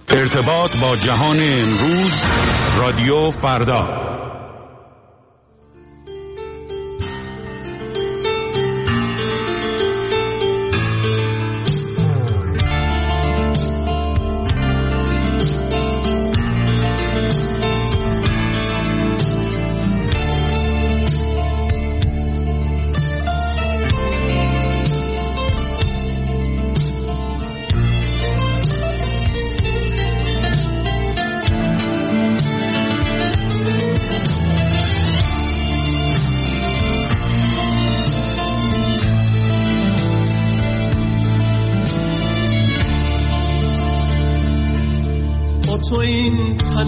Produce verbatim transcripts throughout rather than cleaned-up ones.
ارتباط با جهان امروز، رادیو فردا. تو این تن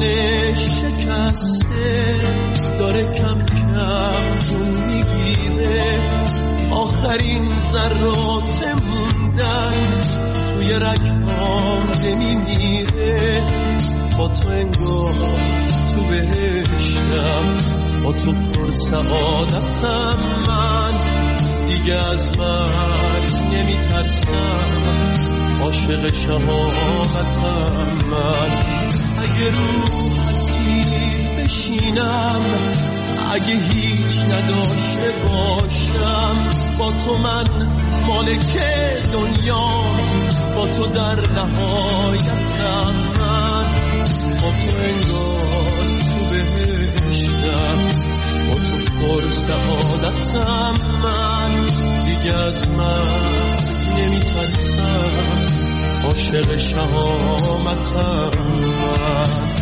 شکسته داره کم کم جون میگیره، آخرین ذرات موندن توی رگ‌هام نمیمیره. با تو انگار تو بهشتم، با تو پر سعادتم، من دیگه از من نمیترسم، عاشق شهامتم من. اگه رو اسیر بشینم، اگه هیچ نداشته باشم، با تو من مالک دنیا، با تو در نهایتم من. با تو انگار تو بهشتم، با تو پر سعادتم من، دیگه از من نمیترسم، عاشق شهامتم من.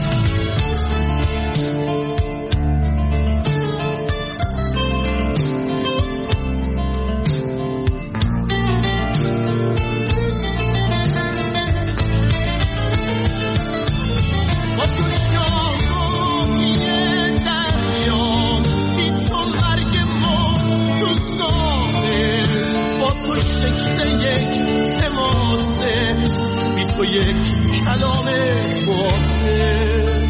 تو یک کلامه باده،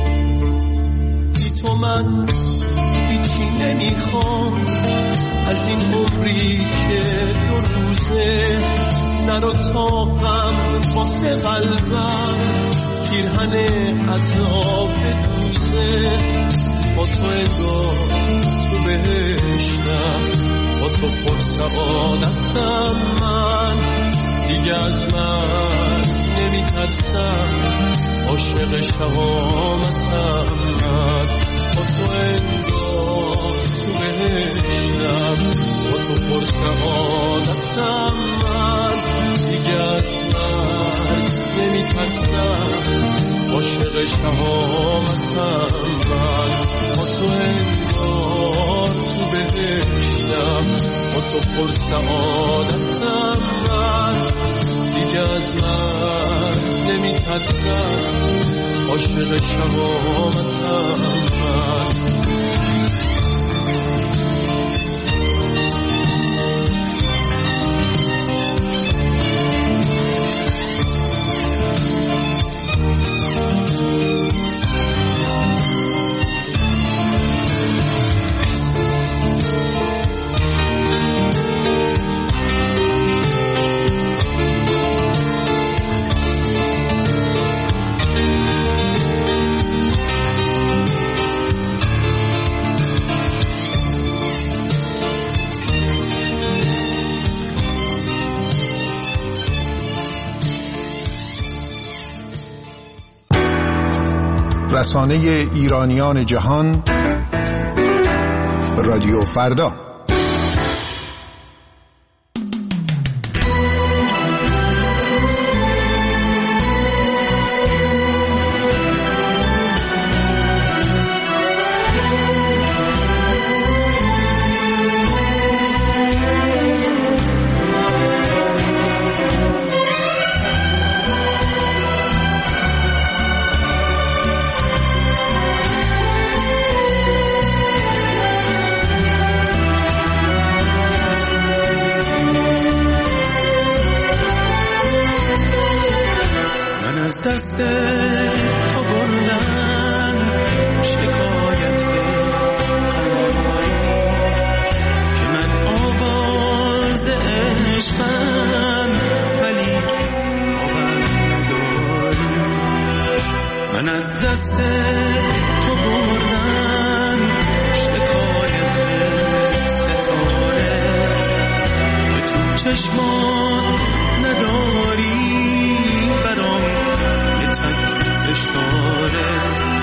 بی تو من هیچی نمیخوام از این عمری که دو روزه. نرو تاقم واسه قلبم پیرهن عذاب دوزه. با تو انگار تو بهشتم، با تو پر سعادتم من، دیگه از من نمیترسم، عاشق شهامتم من. با تو انگار تو بهشتم، با تو پر سعادتم من، دیگه از من نمیترسم، عاشق شهامتم من. با تو انگار تو بهشتم، با تو پر سعادتم من، دیگه از من نمیترسم، عاشق شهامتم من. رسانه ایرانیان جهان، رادیو فردا. دست تو بردن شکایت قناری، که من آواز عشقم ولی باور نداری. دست تو بردن شکایت ستاره که تو چشمان نداری برام یه تک اشاره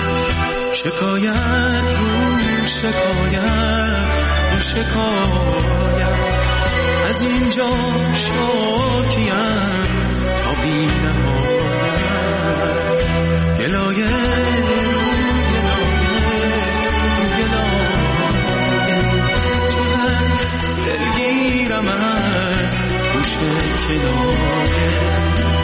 شکایت رو شکایت رو شکایت از اینجا شاکیم تا بی نهایت گلایه رو گلایه رو گلایه چقدر دلگیرم از گوش کنایه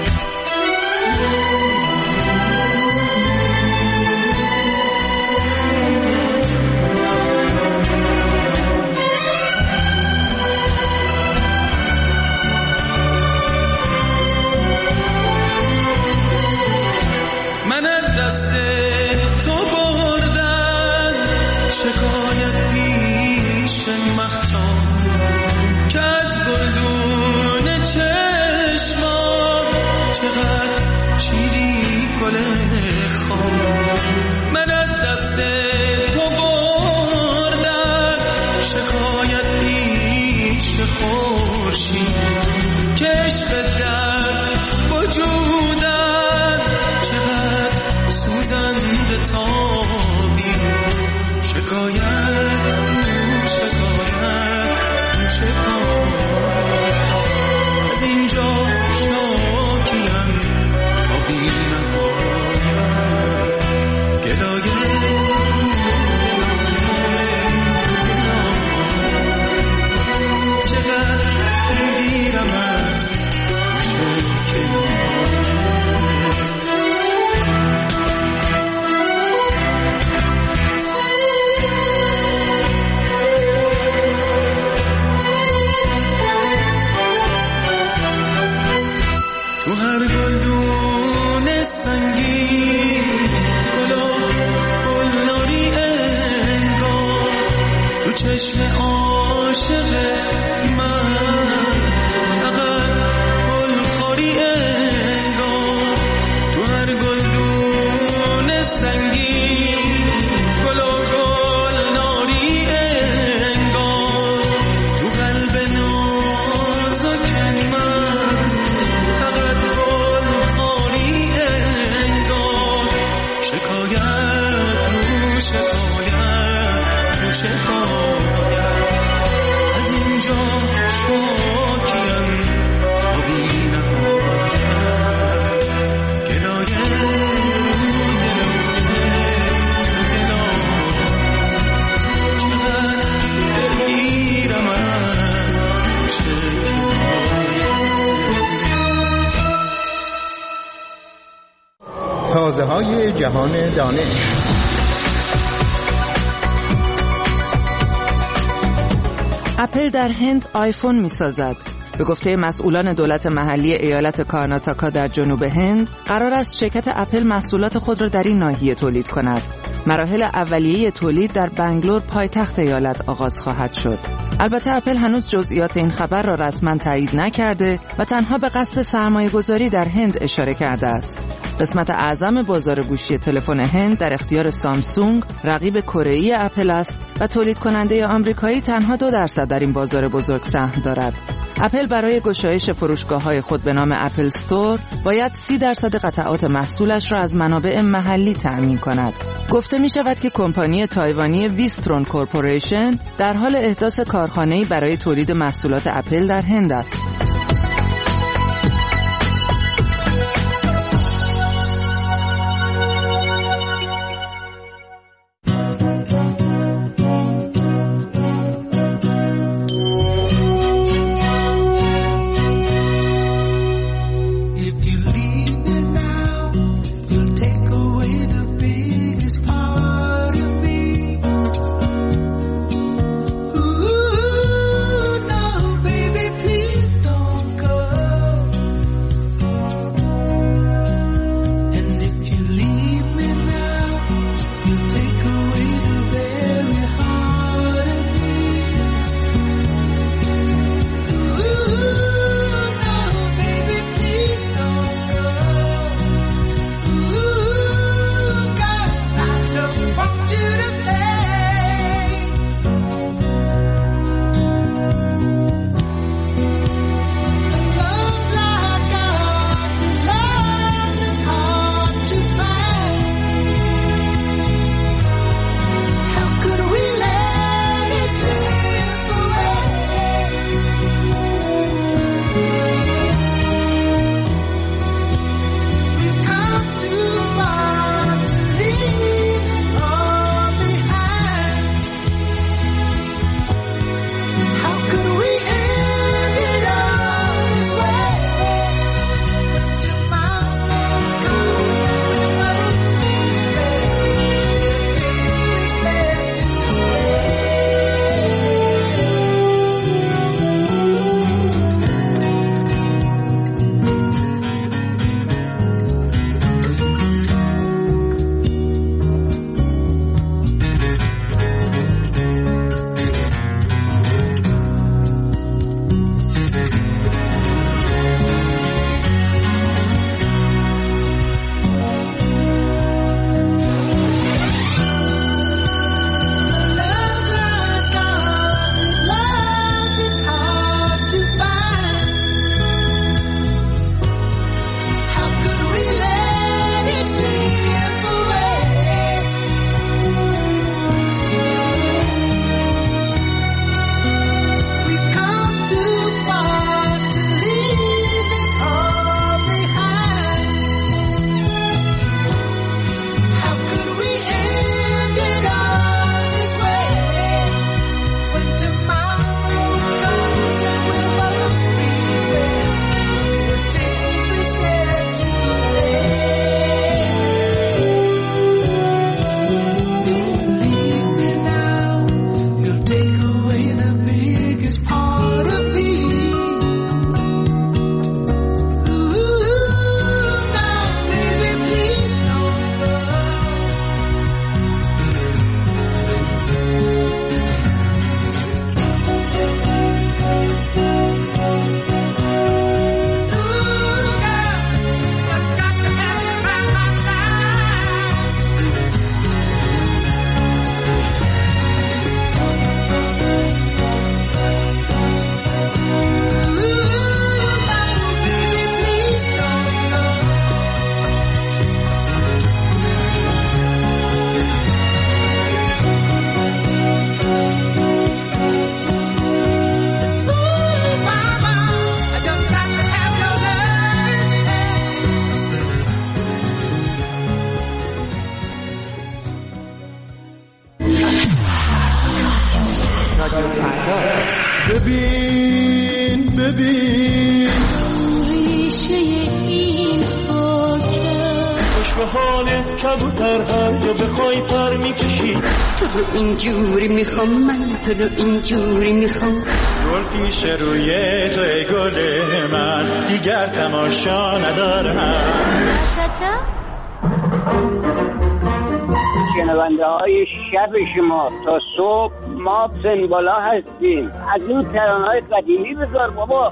من از دست تو بردم شکایت پیش خورشید که عشق در وجودم چقدر سوزنده تابی شکایت شکایت شکایت از اینجا شاکیم تا بی تو هر گلدون سنگین گلا گلناری انگار تو چشم عاشق من فقط گلخوری انگار تو هر گلدون سنگین گلا گلناری انگار تو قلب نازک من شکایت رو شکایت رو شکایت از اینجا شاکیم تا بی نهایت گلایه رو گلایه رو گلایه چقدر دلگیرم از تازه های جهان دانش. اپل در هند آیفون می‌سازد. به گفته مسئولان دولت محلی ایالت کارناتاکا در جنوب هند، قرار است شرکت اپل محصولات خود را در این ناحیه تولید کند. مراحل اولیه تولید در بنگلور پایتخت ایالت آغاز خواهد شد. البته اپل هنوز جزئیات این خبر را رسما تایید نکرده و تنها به قصد سرمایه‌گذاری در هند اشاره کرده است. قسمت اعظم بازار گوشی تلفن هند در اختیار سامسونگ، رقیب کره‌ای اپل است و تولید کننده آمریکایی تنها دو درصد در این بازار بزرگ سهم دارد. اپل برای گشایش فروشگاه‌های خود به نام اپل استور باید سی درصد قطعات محصولش را از منابع محلی تأمین کند. گفته می شود که کمپانی تایوانی ویسترون کورپوریشن در حال احداث کارخانه‌ای برای تولید محصولات اپل در هند است. Ooh, no, baby, please don't. ببین ببین ریشه این خاکه خوش به حالت کبوتر هر جا بخوای پر میکشی تو رو اینجوری میخوام من تو رو اینجوری میخوام گل پیش روی تو ای گل من دیگر تماشا ندارم شنونده های شب شما تا صبح ما سنبالا هستیم از این ترانه های قدیمی بذار بابا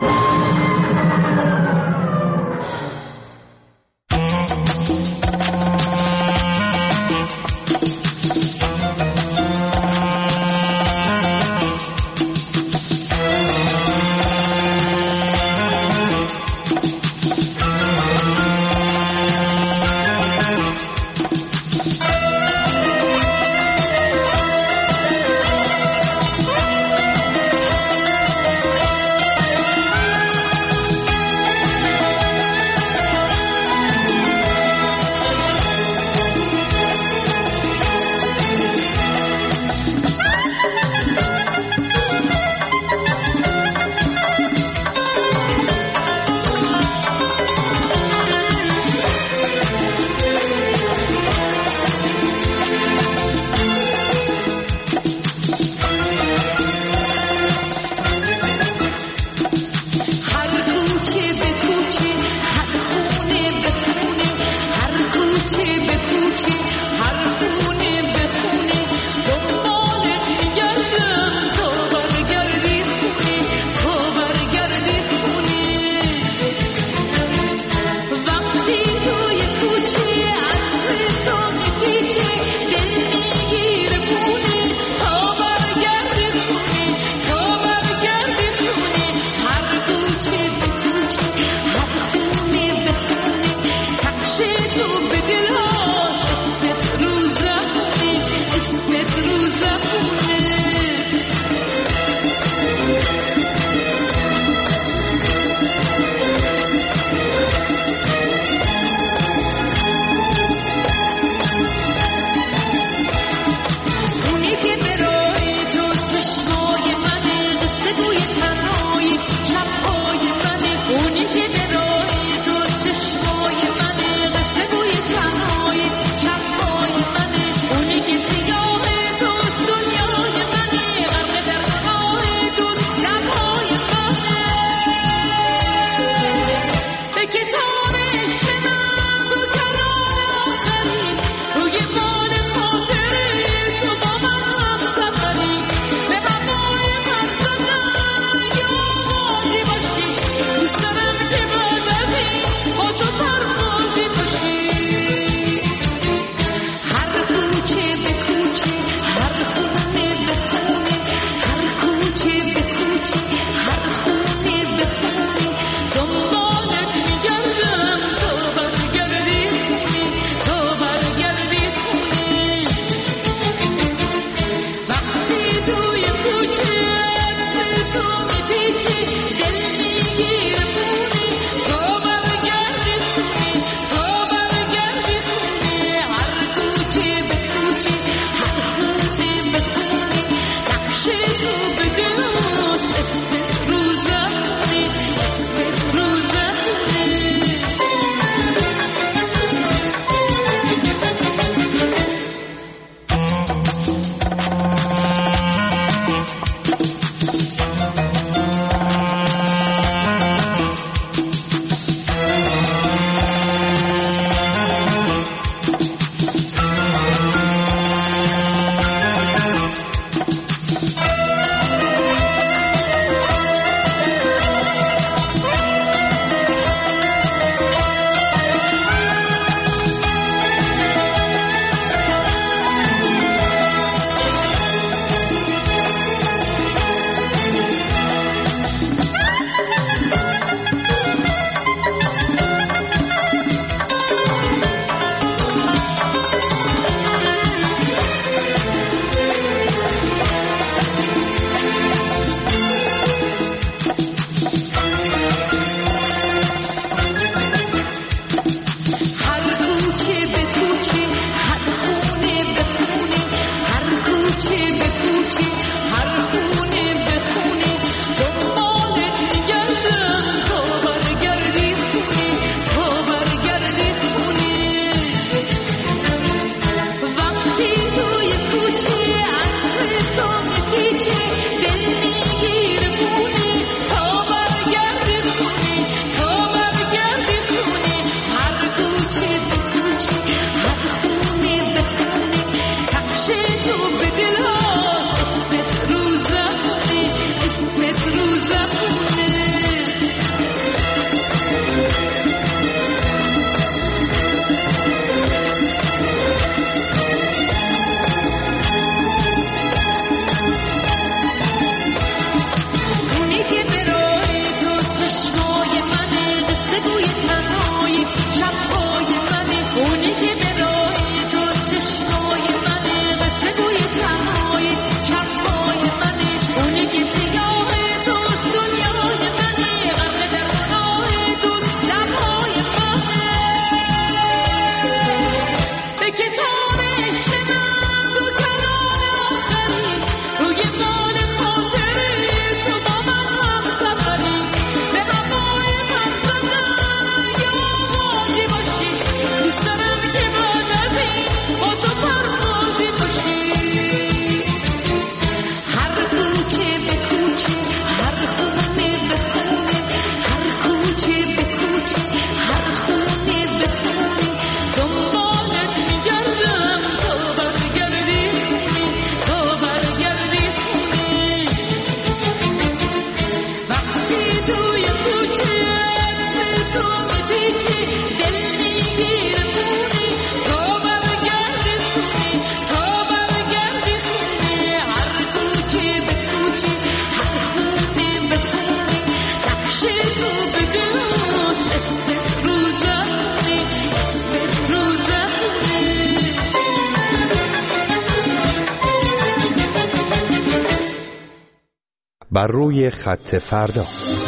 بر روی خط فردا.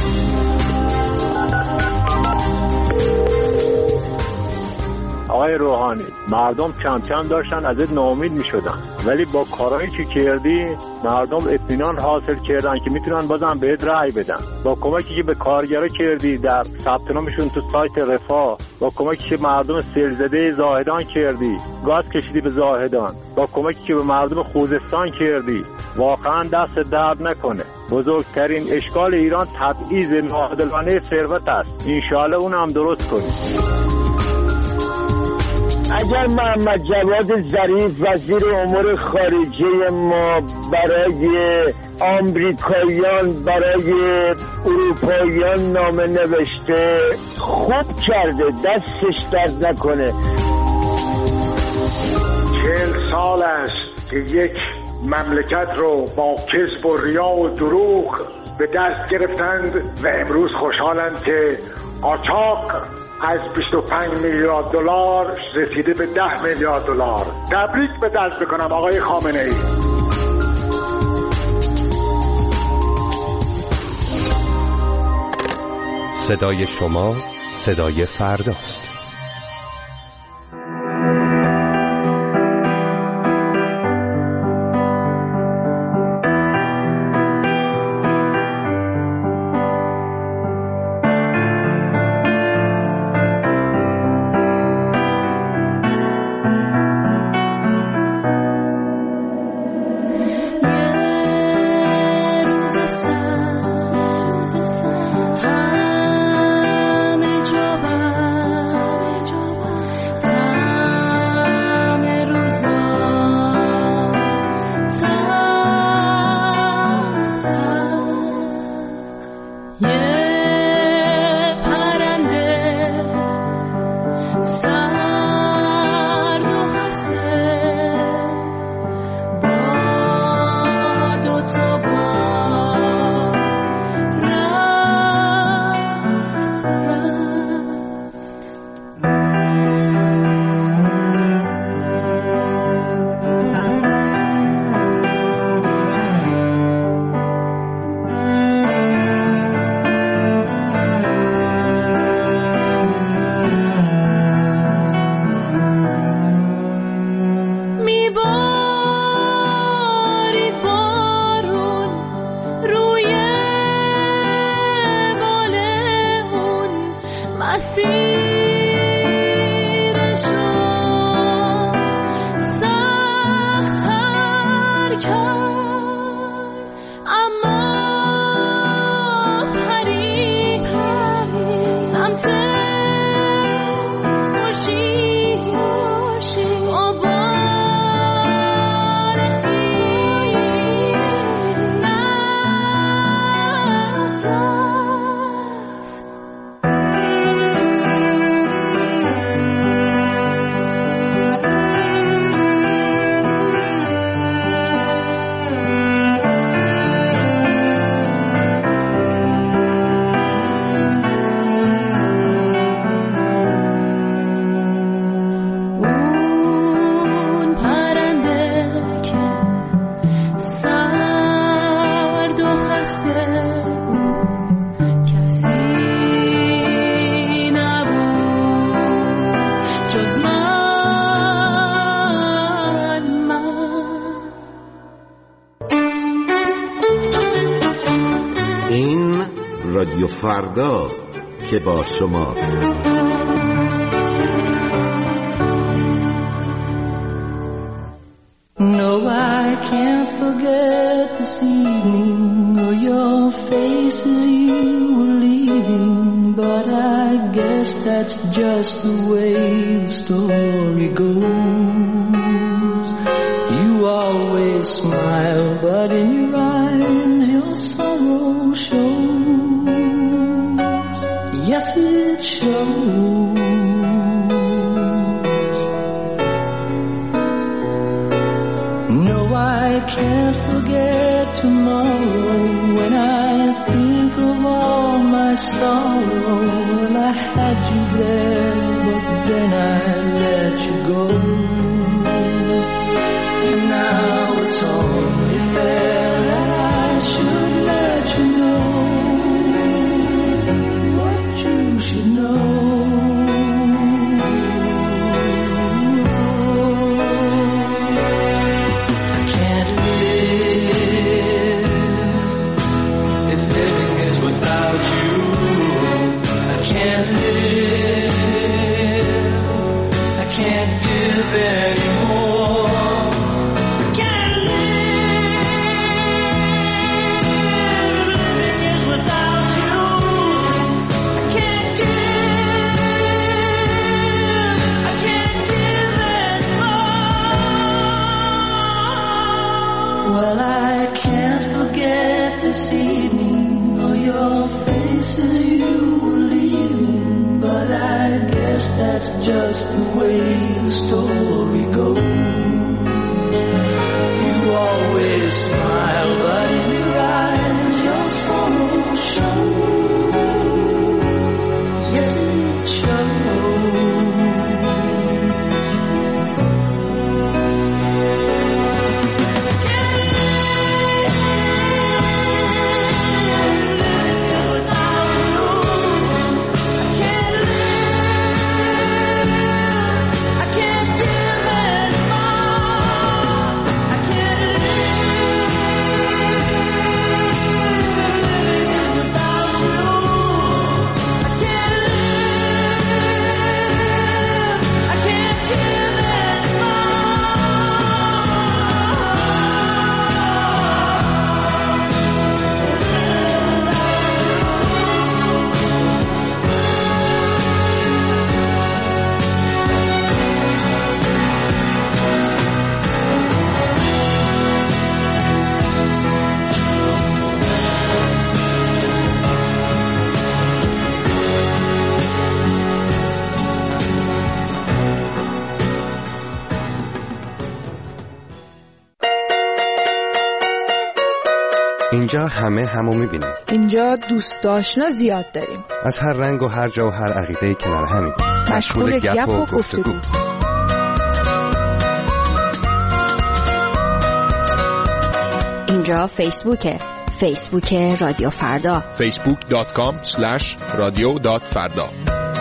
آقای روحانی، مردم کم کم داشتن ازت ناامید می شدن، ولی با کارهایی که کردی مردم اطمینان حاصل کردن که میتونن بازم بهت رأی بدن. با کمکی که به کارگرا کردی در ثبت نامشون تو سایت رفاه، با کمکی که مردم سیلزده زاهدان کردی، گاز کشیدی به زاهدان، با کمکی که به مردم خوزستان کردی، واقعا دست درد نکنه. بزرگترین اشکال ایران تبعیض ناعادلانه ثروت است. انشالله اون هم درست کنی. اگر محمد جواد ظریف وزیر امور خارجه ما برای آمریکاییان برای اروپاییان نامه نوشته، خوب کرده، دستش درد نکنه. چهل سال است که یک مملکت رو با کذب و ریا و دروغ به دست گرفتند و امروز خوشحالند که قاچاق از بیست و پنج میلیارد دلار رسیده به ده میلیارد دلار. تبریک به دست بکنم آقای خامنه ای. صدای شما صدای فرداست. رادیو فرداست که با شماست. No, I can't forget this evening or your face as you were leaving, but I guess that's just the way the story goes. You always smile, but in your eyes your sorrow shows. Yes, it shows. No, I can't forget tomorrow when I think of all my sorrow. Well, I had you there, but then I let you go. And now it's only fair that I should let give anymore. I can't live, living is without you. I can't give, I can't give anymore. Well, I can't forget this evening or your faces you were leaving, but I guess that's just the way the story goes. You always smile, but in your eyes your sorrow shows. Yes, it shows. اینجا همه همو میبینیم. اینجا دوست آشنا زیاد داریم. از هر رنگ و هر جا و هر عقیده‌ای کنار همیم. مشغول گپ و گفتگو. اینجا فیسبوکه. فیسبوک رادیو فردا. فیسبوک دات کام اسلش رادیو دات فردا.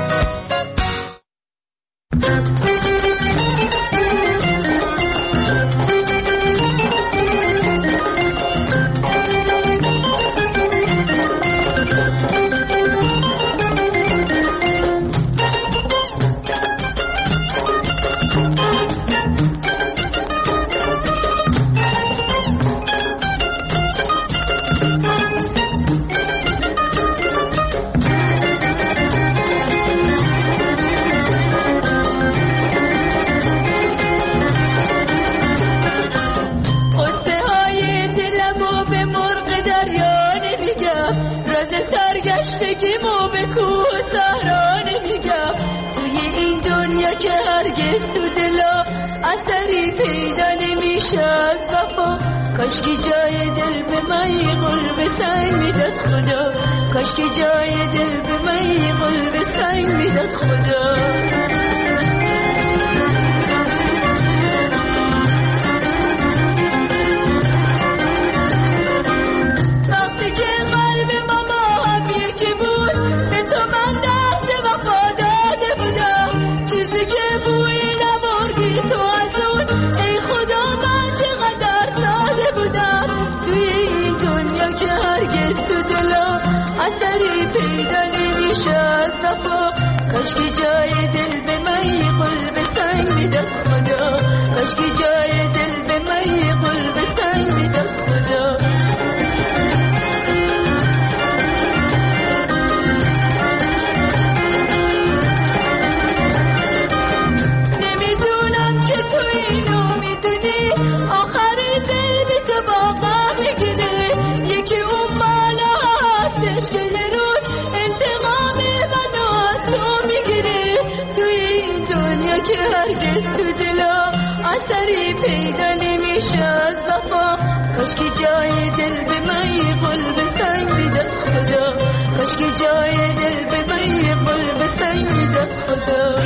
سرگشتگیمو به کوه و صحرا نمیگم، توی این دنیا که هرگز تو دلا اثری پیدا نمیشه از وفا. کاشکی جای دل به من قلب سنگ میداد خدا، کاشکی جای دل به من قلب سنگ میداد خدا. کاشکی جای دل به من قلب سنگ میداد خدا، کاشکی جای دل به من قلب سنگ میداد خدا. نمیدونم که تو اینو میدونی، آخر دل بی تو باقا میگیره. یکی اون بالا هستش که یه روز انتقام منو از تو میگیره. توی این دنیا که هرگز تو دلا اثری پیدا نمیشه از وفا. کاشکی جای دل به من قلب سنگ میداد خدا، کاشکی جای دل به من قلب سنگ میداد خدا.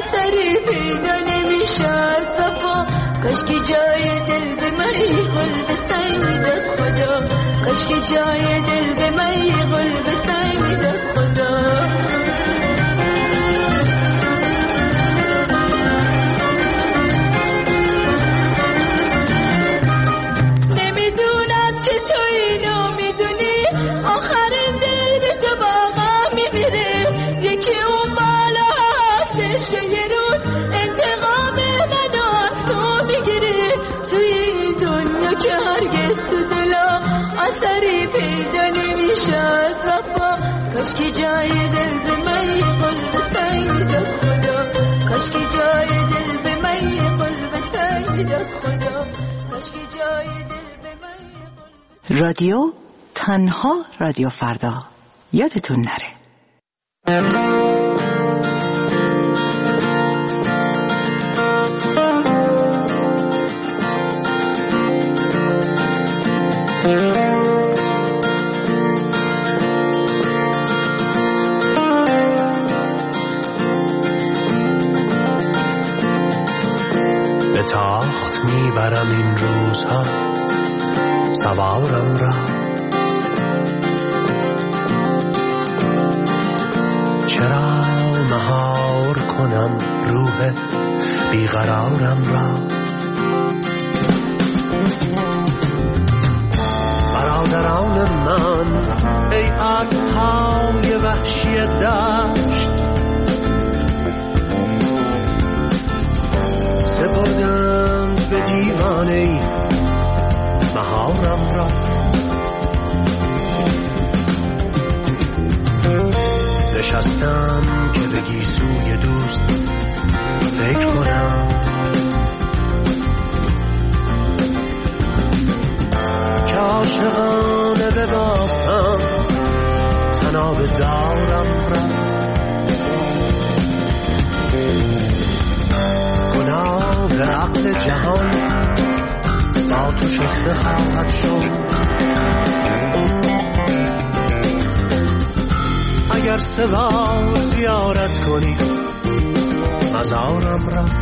اثری پیدا نمیشه از وفا کاش که جای دل به من قلب سعیدت خدا کاش که جای دل به من قلب سعیدت خدا کاش که جای دل به من قلب سعیدت خدا کاش که جای دل به من قلب سعیدت خدا کاش که جای دل به من. رادیو تنها رادیو فردا یادتون نره. به تاخت میبرم این روزها سوارم را چرا مهار کنم روح بیقرارم را برادران من ای اسب‌های وحشی دشت سپردند به دیوانه مهارم را نشستم که به گیسوی دوست فکر کنم که عاشقانه ببافم تناب دارم را گناه عقل جهان با تو شسته خواهد شد اگر سوار زیارت کنی مزارم را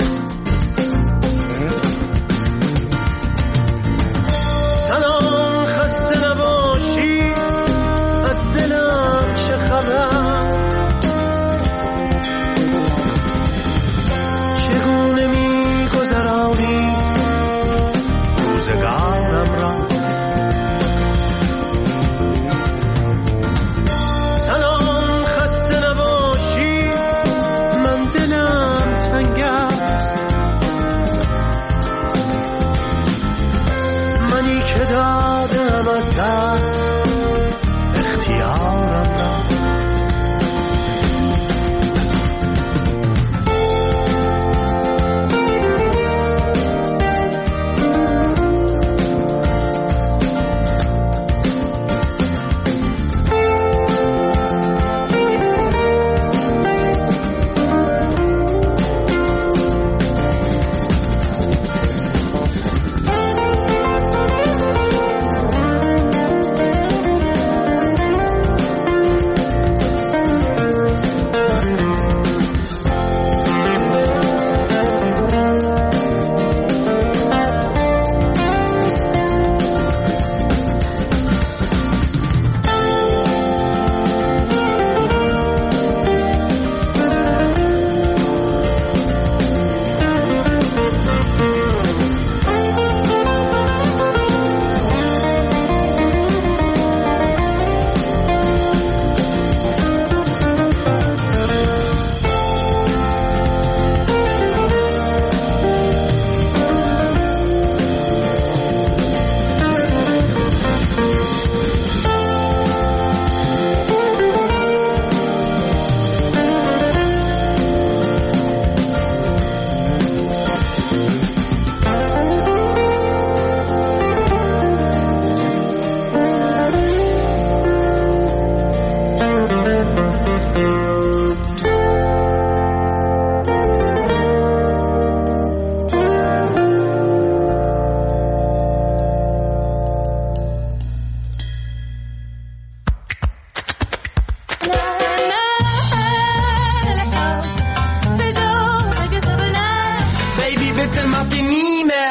تنها خسته نباشی از دلم چه خبر چگونه می گذرانی روزگارم را تنها خسته نباشی من دلم تنگ است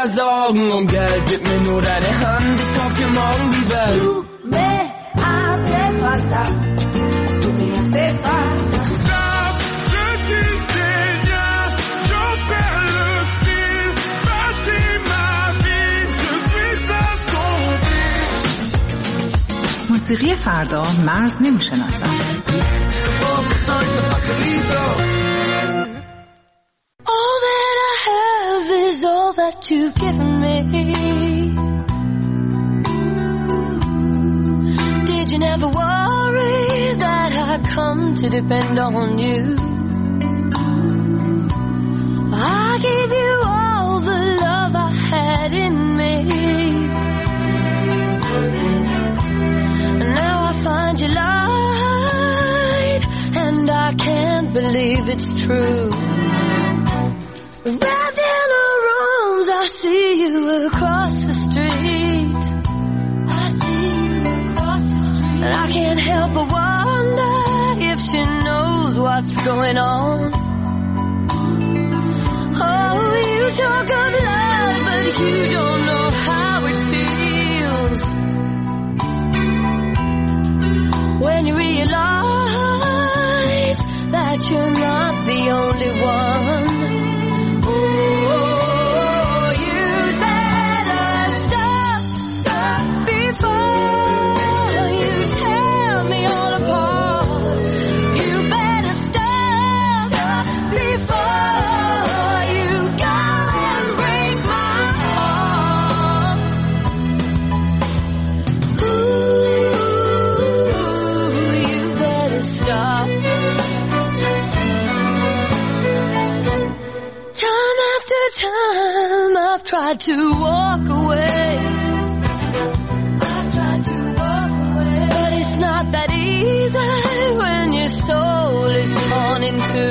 Sorgen und Geld, gib mir nur deine Hand, ich kauf dir morgen die Welt. Du me hace falta, tu me hace falta. Stop, je disais rien, j'en perds le fil, bâtis ma vie, je suis assombri. موسیقی فردا مرز نمیشناسد. All that I have is all that you've given me. Did you never worry that I'd come to depend on you? I gave you all the love I had in me. And now I find you lied, and I can't believe it's true. Wrapped in her arms, I see you across the street. I see you across the street. And I can't help but wonder if she knows what's going on. Oh, you talk of love, but you don't know how it feels. When you realize that you're not the only one. Time I've tried to walk away. I've tried to walk away, but it's not that easy when your soul is torn in two.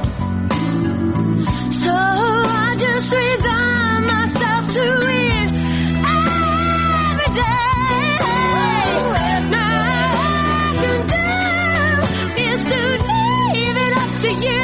So I just resign myself to it every day. Now all I can do is to leave it up to you.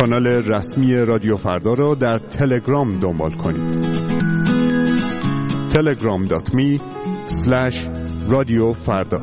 کانال رسمی رادیو فردا را در تلگرام دنبال کنید. تلگرام دات می اسلش رادیو فردا.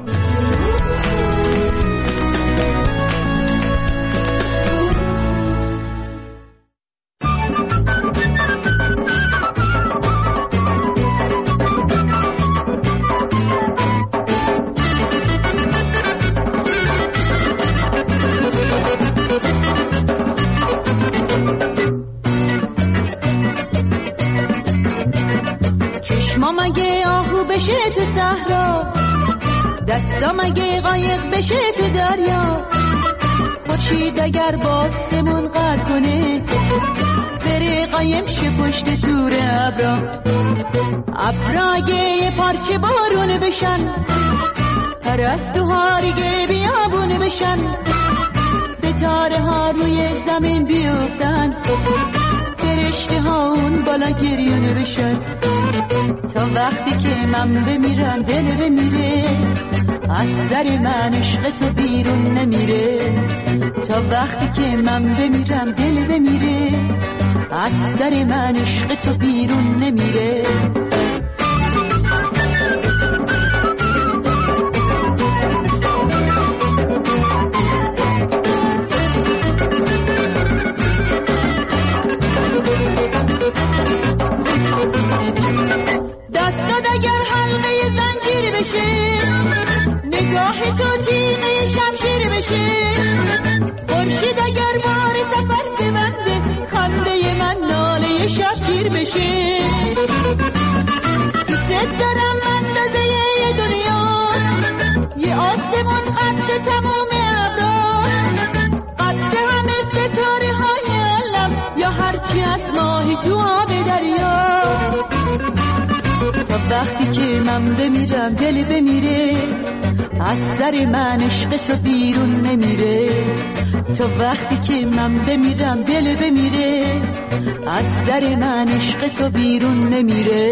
دستا مگه قایق بشه تو دریا، خورشید اگر باسمون قد کنه بره قایم شه پشت تور ابرا، ابرا اگه یه پارچه بارون بشن، پرستوها ریگه بیابون بشن، ستاره ها روی زمین بیفتن، فرشته ها اون بالا گریون بشن، تا وقتی که من بمیرم دل بمیره، از سر من عشق تو بیرون نمیره، تا وقتی که من بمیرم دل بمیره، از سر من عشق تو بیرون نمیره. دستات اگر حلقه زنجیر بشه، نگاه تو تیغه شمشیر بشه، خورشید اگر بار سفر ببنده، خنده من ناله شبگیر بشه، دوست دارم اندازه یه دنیا، یه آسمون قد تمام ابرا، قد همه ستاره های عالم، یا هرچی از ماهی تو آب دریا، تا وقتی که من بمیرم دل بمیره، از سر من عشق تو بیرون نمیره، تا وقتی که من بمیرم دل بمیره، از سر من عشق تو بیرون نمیره.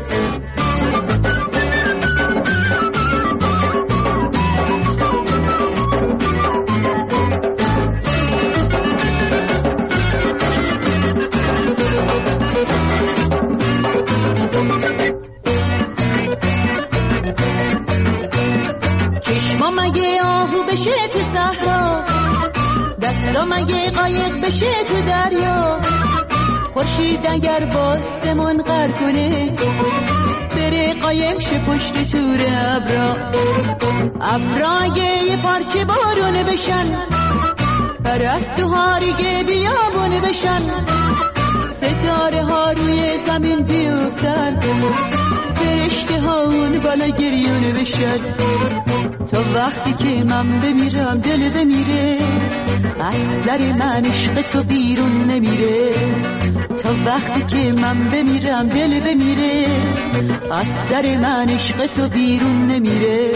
دستا مگه قایق بشه تو دریا، خورشید اگر باسمون غر کنه بره قایم شه پشت تور ابرا، ابرا اگه یه پارچه بارون بشن، پرستوها ریگه بیابون بشن، ستاره ها روی زمین بیفتن، فرشته ها اون بالا گریون بشن، تا وقتی که من بمیرم دل بمیره، از سر من عشق تو بیرون نمیره، تا وقتی که من بمیرم دل بمیره، از سر من عشق تو بیرون نمیره.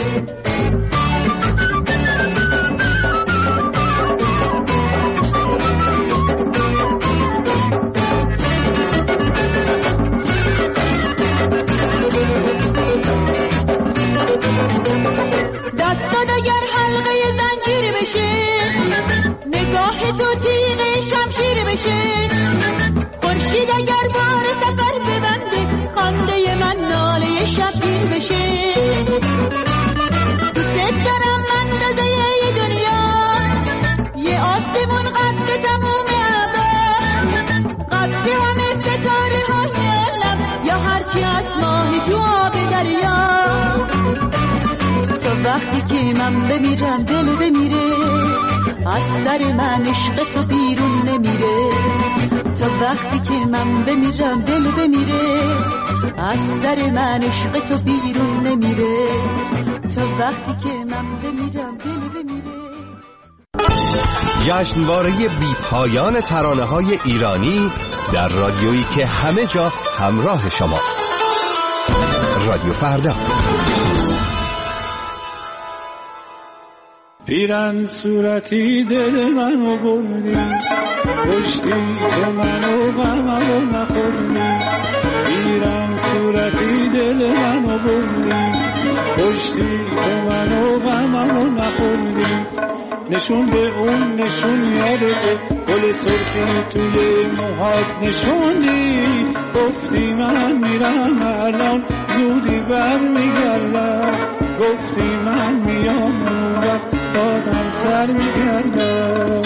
دستات اگر حلقه زنجیر بشه، نگاه تو تیغه شمشیر بشه، خورشید اگر بار سفر ببنده، خنده من ناله شبگیر بشه، دوست دارم اندازه یه دنیا، یه آسمون قد تموم ابرا، قد همه ستاره های عالم، یا هرچی از ماهی تو آب دریا، تا وقتی که من بمیرم دل بمیره، از سر من عشق تو بیرون نمیره، تا وقتی که من بمیرم دل بمیره، از سر من عشق تو بیرون نمیره، تا وقتی که من بمیرم دل بمیره. جشنواره بی پایان ترانه‌های ایرانی در رادیویی که همه جا همراه شماست. رادیو فردا. پیرن صورتی دل منو بردی، پشتی که منو غممو نخوردی، پیرن صورتی دل منو بردی، پشتی که منو غممو نخوردی، نشون به اون نشون یادته، گل سرخی توی موهات نشوندی، گفتی من میرم الان زودی بر میگردم، گفتی من میام اون وقت دادم سر میگردم.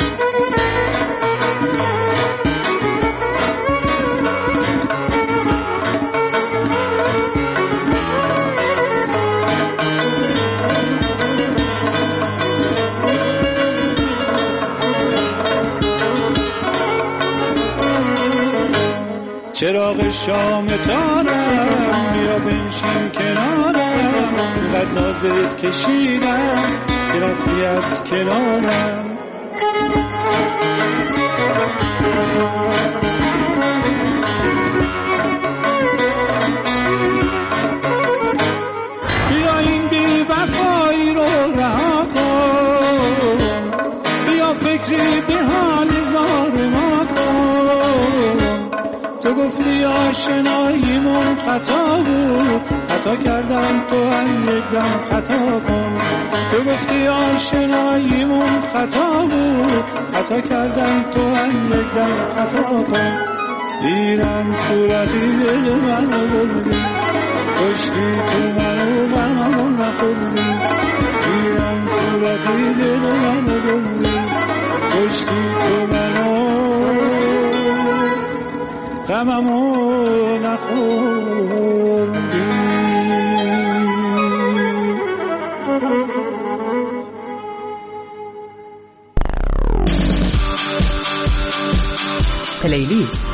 چراغ شام تارم بیا بنشین کنارم، قد نازت کشیدم که رفتی از کنارم. بیا این بی وفایی رو رها کن، بیا فکری به حال زار ما کن. تو گفتی آشناییمون خطا بود، خطا کردم تو هم یک دم خطا کن. تو گفتی آشناییمون خطا بود، خطا کردم تو هم یک دم خطا کن. دیرم صورتی دل منو بردی، کشتی تو منو غممو نخوردی. دیرم صورتی دل منو بردی، کشتی تو منو غممو نخوردی. پلیلیست.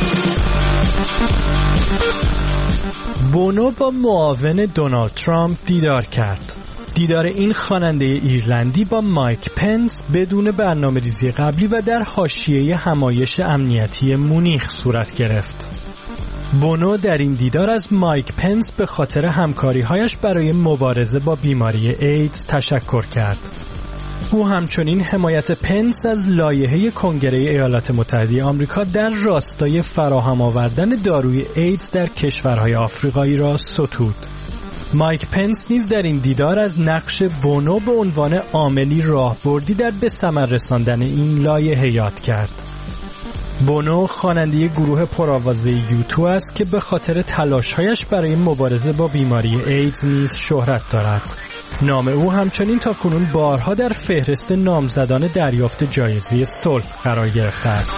بونو با معاون دونالد ترامپ دیدار کرد. دیدار این خواننده ایرلندی با مایک پنس بدون برنامه‌ریزی قبلی و در حاشیه همایش امنیتی مونیخ صورت گرفت. بونو در این دیدار از مایک پنس به خاطر همکاری‌هایش برای مبارزه با بیماری ایدز تشکر کرد. او همچنین حمایت پنس از لایحه کنگره ایالات متحده آمریکا در راستای فراهم آوردن داروی ایدز در کشورهای آفریقایی را ستود. مایک پنس نیز در این دیدار از نقش بونو به عنوان عاملی راهبردی در به ثمر رساندن این لایحه یاد کرد. بونو خواننده گروه پرآوازه یوتو است که به خاطر تلاش‌هایش برای مبارزه با بیماری ایدز نیز شهرت دارد. نام او همچنین تاکنون بارها در فهرست نامزدان دریافت جایزه صلح قرار گرفته است.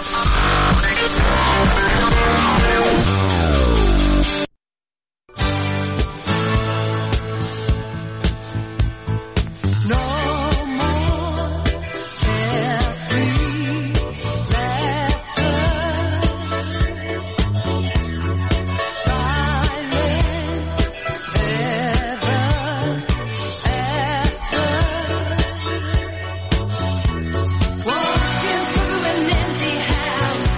Walking through an empty house.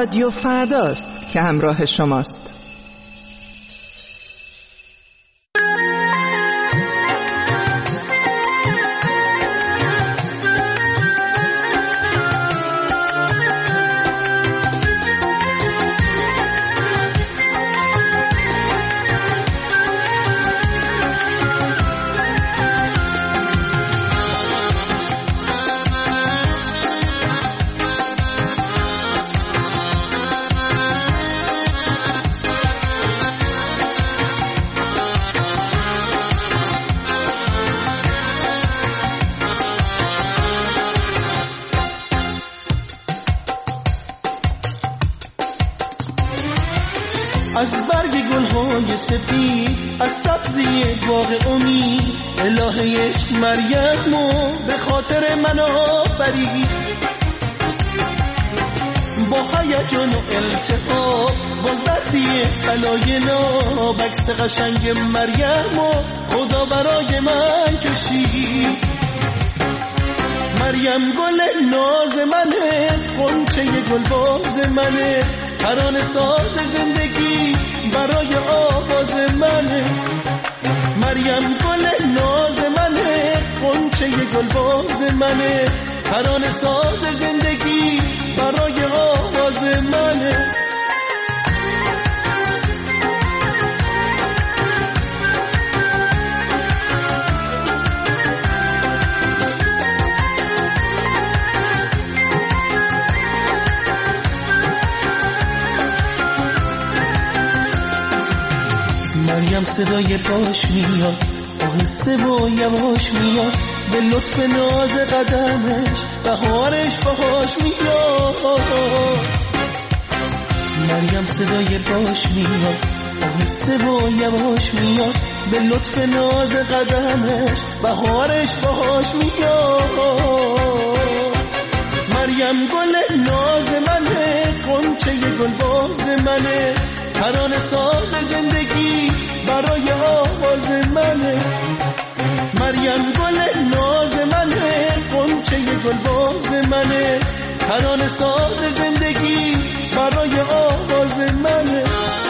رادیو فرداست که همراه شماست. از برگ گلهای سفید، از سبزی باغ امید، الهه عشق مریمو به خاطر من آفرید. با هیجان و التهاب باز دردی طلای ناب، عکس قشنگ مریمو خدا برای من کشید. مریم گل ناز منه، غنچه گل باز منه، ترانه ساز زندگی برای آواز منه. مریم گل ناز منه، غنچه گل باز منه، ترانه ساز زندگی برای آواز منه. مریم صدای پاش میاد، آهسته و یواش میاد، به لطف ناز قدمش بهارش باهاش میاد. مریم صدای پاش میاد، آهسته و یواش میاد، به لطف ناز قدمش بهارش باهاش میاد. مریم گل ناز منه، غنچه گل باز منه، ترانه ساز زندگی برای آواز منه. مریم گل ناز منه، غنچه گل باز منه، ترانه ساز زندگی برای آواز منه.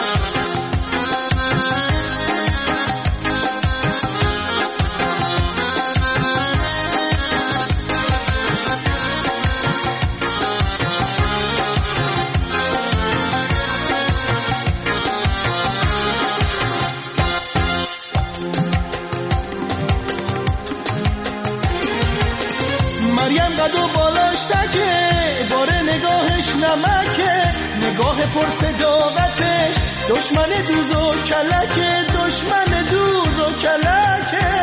مریم قد و بالاش تکه، باره نگاهش نمکه، نگاه پر صداقتش دشمن دوز و کلکه، دشمن دوز و کلکه.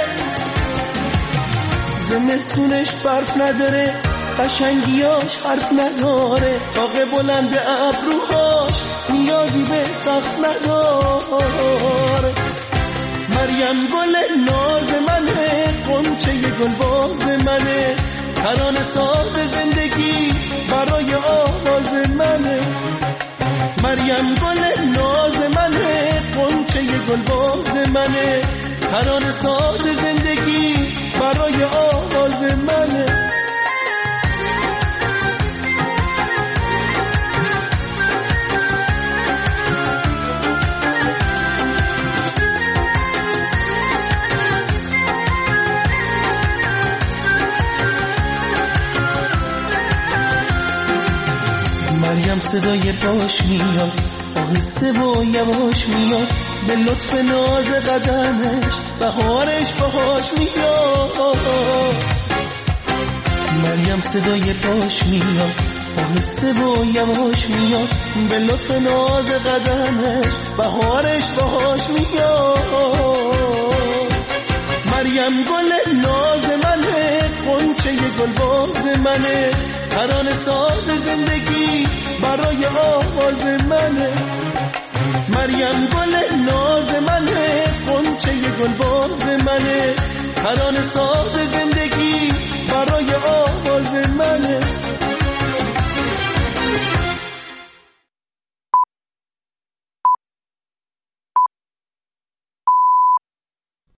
زمستونش برف نداره، قشنگیاش حرف نداره، طاق بلند ابروهاش نیازی به سقف نداره. مریم گل ناز منه، غنچه گل باز منه، ترانه ساز زندگی برای آواز منه. مریم گل ناز منه، غنچه گل باز منه، ترانه ساز زندگی برای آواز منه. مریم صدای پاش میاد، آهسته و یواش میاد، به لطف ناز قدمش بهارش باهاش میاد. مریم صدای پاش میاد، آهسته و یواش میاد، به لطف ناز قدمش بهارش باهاش میاد. مریم گل ناز منه، غنچه گل باز منه، ترانه ساز زندگی برای آواز منه. مریم گل ناز منه، غنچه گل باز منه، ترانه ساز زندگی برای آواز منه.